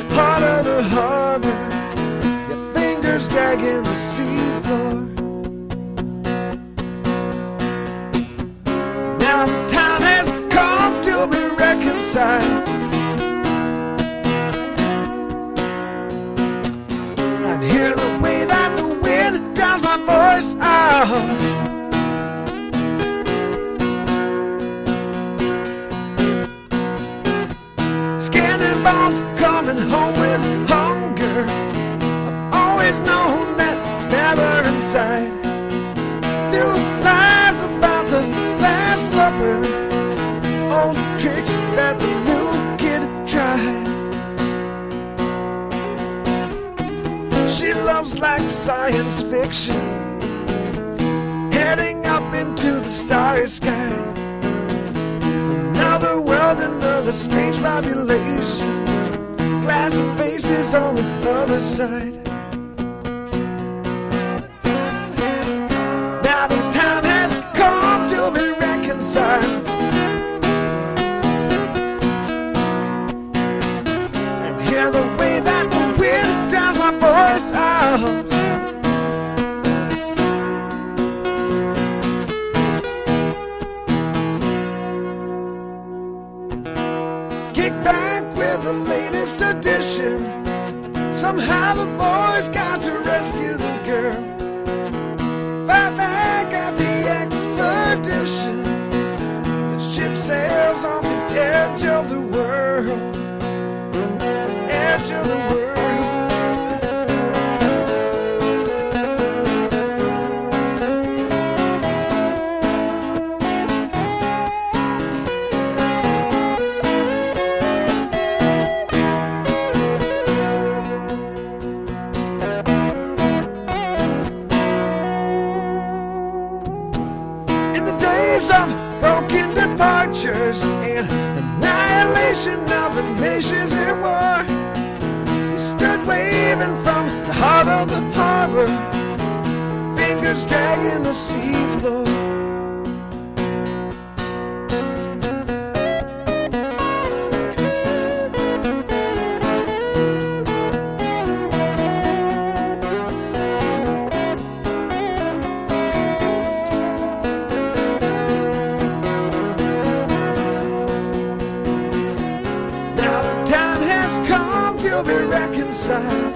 heart of the harbor, your fingers dragging the seafloor. Now the time has come to be reconciled. I'd hear the way that the wind drowns my voice out. Scanning bombs coming home with hunger. I've always known that it's better inside. New lies about the Last Supper, old tricks that the new kid tried. She loves like science fiction, heading up into the starry sky. Another world, another strange population, glass faces on the other side. Now the time has come to be reconciled. And hear the way that the wind drowns my voice out. Kick back with the latest edition. Somehow the boys got to rescue the girl. Fight back at the expedition. The ship sails on the edge of the world. Edge of the world. Of broken departures and annihilation of the nations at war, he stood waving from the heart of the harbor, fingers dragging the seafloor. Come to be reconciled.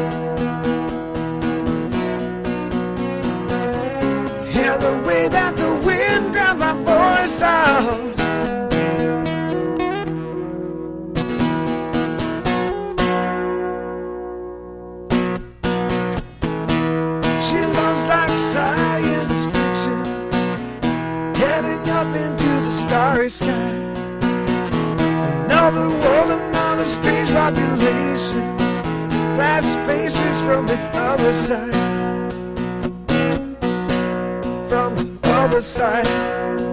Hear the way that the wind drowns my voice out. She loves like science fiction, heading up into the starry sky. Another world, another strange population, glass faces from the other side. From the other side.